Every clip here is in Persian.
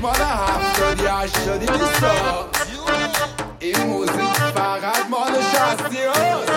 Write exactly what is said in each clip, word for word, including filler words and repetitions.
مال هفتادی هشتادی نیستا. این موزیک فقط مال شصتی هست.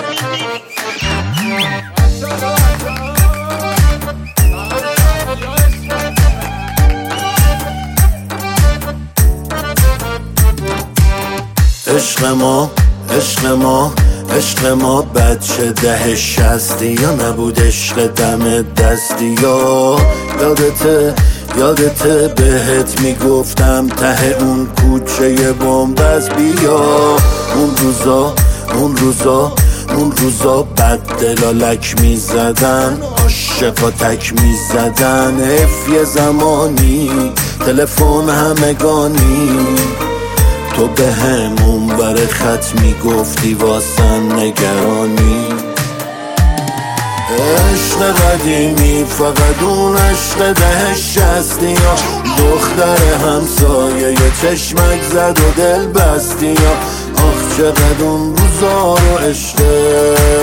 عشق ما عشق ما عشق ما بچه ده شستی یا نبود عشق دم دستی یا یادته یادته بهت میگفتم ته اون کوچه بومبست بیا. اون روزا اون روزا اون روزا بد دلالک میزدن عاشقا تک میزدن اف یه زمانی تلفن همگانی تو به همون بر خط میگفتی واسم نگرانی. عشق قدیمی فقط اون عشق ده شستی یا دختر همسایه یه چشمک زد و دل بستی یا آخ چقدر اون روزا رو عشقه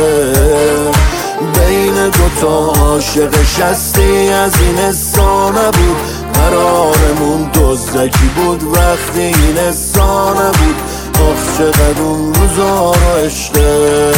بین دوتا عاشق شستی از این حسا نبود قرارمون دزدکی بود وقتی این حسا نبود آخ چقدر اون روزا رو عشقه.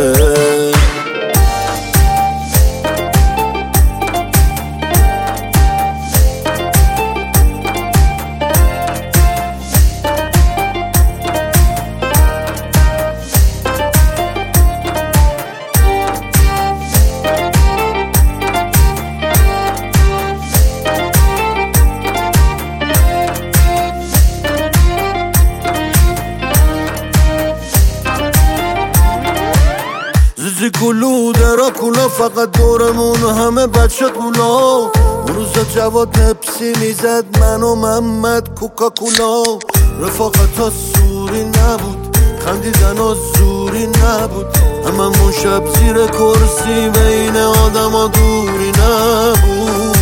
زیزی کلو دراکولا فقط دورمون همه بچه کولا. اون روزا جواد پپسی میزد من و محمد کوکاکولا. رفاقت ها سوری نبود خندیدن ها زوری نبود هممون شب زیر کرسی بین آدم ها دوری نبود.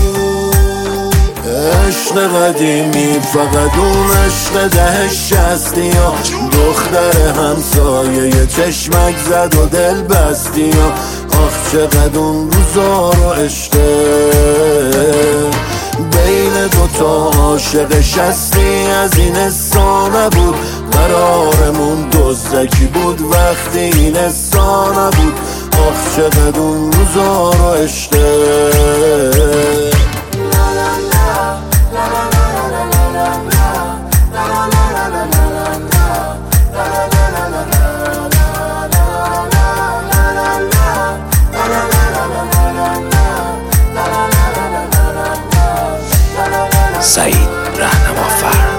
عشق قدیمی فقط اون عشق ده شستی یا دختر همسایه یه چشمک زد و دل بستی یا آخ چقدر اون روزا رو عشقه بین دوتا عاشق شستی از این حسا نبود قرارمون دزدکی بود وقتی این حسا نبود آخ چقدر اون روزا رو عشقه. سعید رهنما فرد